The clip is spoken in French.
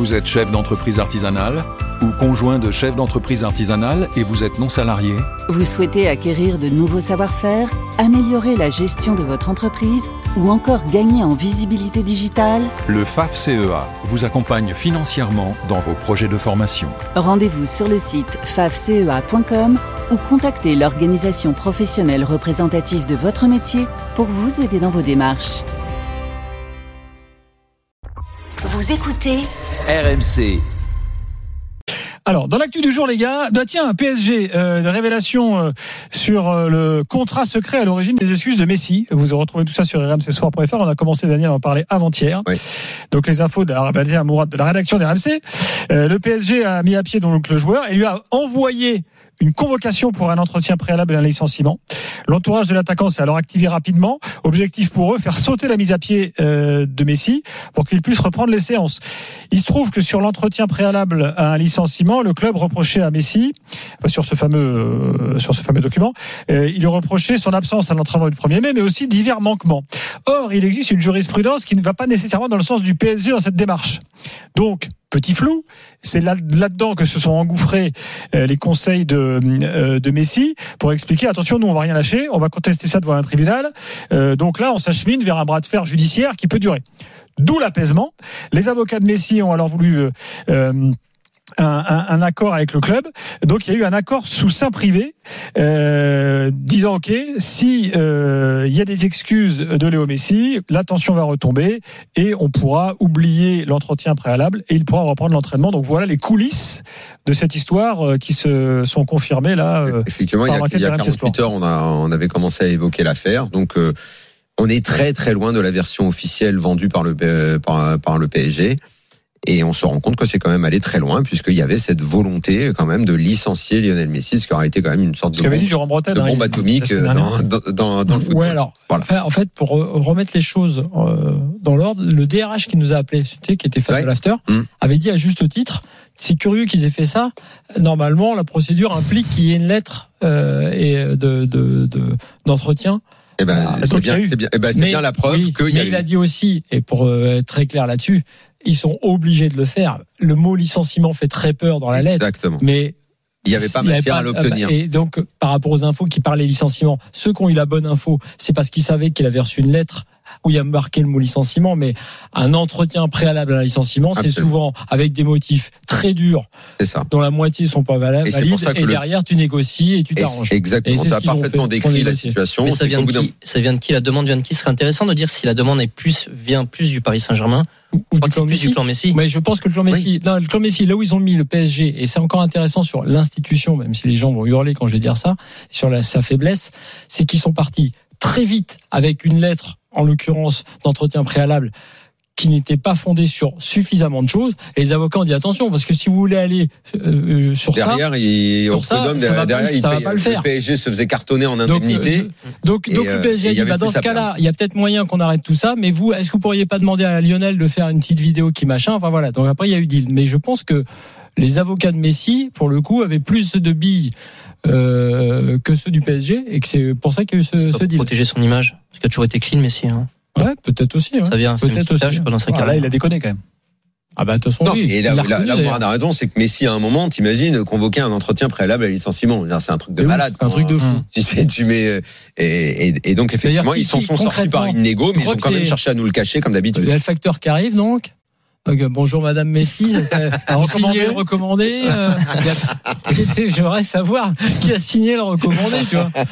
Vous êtes chef d'entreprise artisanale ou conjoint de chef d'entreprise artisanale et vous êtes non salarié? Vous souhaitez acquérir de nouveaux savoir-faire, améliorer la gestion de votre entreprise ou encore gagner en visibilité digitale? Le FAFCEA vous accompagne financièrement dans vos projets de formation. Rendez-vous sur le site fafcea.com ou contactez l'organisation professionnelle représentative de votre métier pour vous aider dans vos démarches. Vous écoutez RMC. Alors, dans l'actu du jour, les gars, tiens, PSG, de révélation sur le contrat secret à l'origine des excuses de Messi. Vous retrouvez tout ça sur rmcsport.fr. On a commencé, Daniel, à en parler avant-hier. Oui. Donc, les infos de la rédaction d'RMC. Le PSG a mis à pied donc le joueur et lui a envoyé une convocation pour un entretien préalable et un licenciement. L'entourage de l'attaquant s'est alors activé rapidement. Objectif pour eux, faire sauter la mise à pied de Messi pour qu'il puisse reprendre les séances. Il se trouve que sur l'entretien préalable à un licenciement, le club reprochait à Messi, sur ce fameux document, il lui reprochait son absence à l'entraînement du 1er mai, mais aussi divers manquements. Or, il existe une jurisprudence qui ne va pas nécessairement dans le sens du PSG dans cette démarche. Donc, petit flou, c'est là-dedans que se sont engouffrés les conseils de Messi pour expliquer, attention, nous on va rien lâcher, on va contester ça devant un tribunal. Donc là, on s'achemine vers un bras de fer judiciaire qui peut durer. D'où l'apaisement. Les avocats de Messi ont alors voulu un accord avec le club. Donc il y a eu un accord sous seing privé disant ok, si il y a des excuses de Léo Messi, la tension va retomber et on pourra oublier l'entretien préalable et il pourra reprendre l'entraînement. Donc voilà les coulisses de cette histoire qui se sont confirmées là. Effectivement, il y a 48 heures, on avait commencé à évoquer l'affaire. Donc on est très très loin de la version officielle vendue par le PSG. Et on se rend compte que c'est quand même allé très loin, puisqu'il y avait cette volonté quand même de licencier Lionel Messi, ce qui aurait été quand même une sorte de bombe atomique dans le football. Ouais, alors, voilà. En fait, pour remettre les choses dans l'ordre, le DRH qui nous a appelé, qui était fan de l'after, avait dit à juste titre, c'est curieux qu'ils aient fait ça. Normalement, la procédure implique qu'il y ait une lettre d'entretien. C'est bien la preuve mais il a dit aussi, et pour être très clair là-dessus, ils sont obligés de le faire. Le mot licenciement fait très peur dans la lettre. Exactement. Mais il n'y avait pas matière à l'obtenir. Et donc, par rapport aux infos qui parlaient licenciement, ceux qui ont eu la bonne info, c'est parce qu'ils savaient qu'il avait reçu une lettre où il y a marqué le mot licenciement, mais un entretien préalable à un licenciement, c'est souvent avec des motifs très durs, dont la moitié sont pas valides, et derrière tu négocies et tu t'arranges. Exactement, tu as parfaitement décrit la situation. Mais ça vient de qui? La demande vient de qui? Ce serait intéressant de dire si la demande vient plus du Paris Saint-Germain ou du clan Messi. Mais je pense que le clan Messi, le clan Messi, là où ils ont mis le PSG, et c'est encore intéressant sur l'institution, même si les gens vont hurler quand je vais dire ça, sur sa faiblesse, c'est qu'ils sont partis très vite avec une lettre, en l'occurrence d'entretien préalable, qui n'était pas fondée sur suffisamment de choses. Et les avocats ont dit attention, parce que si vous voulez aller sur derrière, ça va pas le faire. Le PSG se faisait cartonner en indemnité. Donc le PSG a dit dans ce cas-là, il y a peut-être moyen qu'on arrête tout ça, mais vous, est-ce que vous pourriez pas demander à Lionel de faire une petite vidéo qui machin? Enfin voilà. Donc après il y a eu deal. Mais je pense que les avocats de Messi, pour le coup, avaient plus de billes que ceux du PSG, et que c'est pour ça qu'il y a eu ce deal. Protéger son image, parce qu'il a toujours été clean, Messi. Ouais, peut-être aussi. Ouais. Ça vient, c'est peut-être une tâche pendant sa carrière. Là, il a déconné quand même. Ah bah de toute façon, non, et là Mourad a raison, c'est que Messi à un moment, t'imagines, convoquer un entretien préalable à licenciement, c'est un truc de malade. C'est un truc de fou. Tu mets et donc effectivement ils s'en sont sortis par une négo, mais ils ont quand même cherché à nous le cacher comme d'habitude. Il y a le facteur qui arrive donc. Bonjour Madame Messi, recommandé. J'aimerais savoir qui a signé le recommandé, tu vois.